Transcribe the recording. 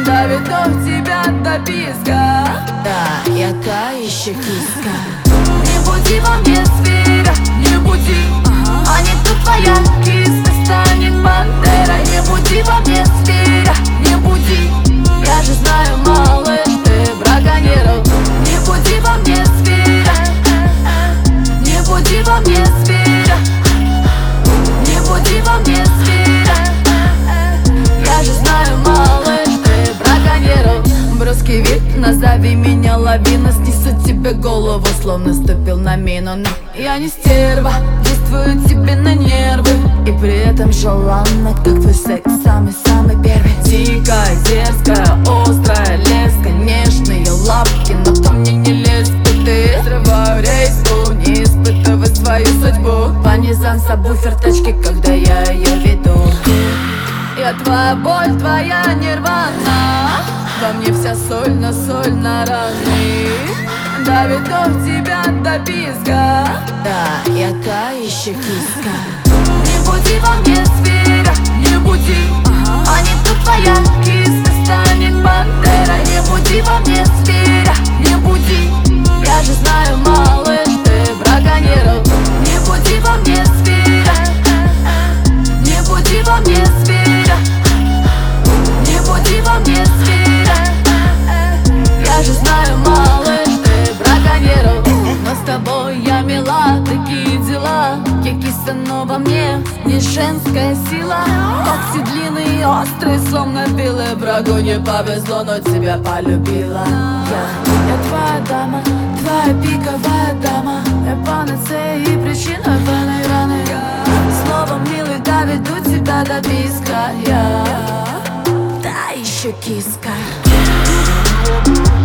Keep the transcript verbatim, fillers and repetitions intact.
доведу тебя до писка. Да, я та еще киска. Не буди во мне зверя, не буди, а не то твоя киска станет бандерой. Не буди во мне зверя, не буди, я же знаю, малыш, ты браконьеров. Не буди во мне зверя, не буди во мне зверя, не буди во мне зверя, я же знаю, малыш, ты браконьеров. Броский вид, назови меня лавина, снесу тебе голову, словно ступил на мину. Но я не стерва, действую тебе на нервы, и при этом желанна, как твой секс, самый-самый первый. Дикая, дерзкая, острая, леска, нежные лапки, но ко мне не лезь, ты. Срываю рейску, не испытывай свою судьбу. По низам сабвуфер тачки, когда я ее веду. Я твоя боль, твоя нирвана, во мне вся соль, но соль на раны, доведу тебя до писка. Да, я та еще киска. Не буди во мне зверя, не буди, а не то твоя киска станет бандерой. Не буди во мне зверя, не буди, я же знаю, малыш, ты браконьеров. Не буди во мне зверя, не буди во мне зверя, не буди во мне зверя, я же знаю, малыш, ты браконьеров. Но с тобой я мила, такие дела. Я киса, но во мне не женская сила. Когти длинные и острые, словно белые. Врагу не повезло, но тебя полюбила. Я, я твоя дама, твоя пиковая дама. Я панацея и причина твоей раны. Словом, милый, доведу тебя до писка. Я та еще киска.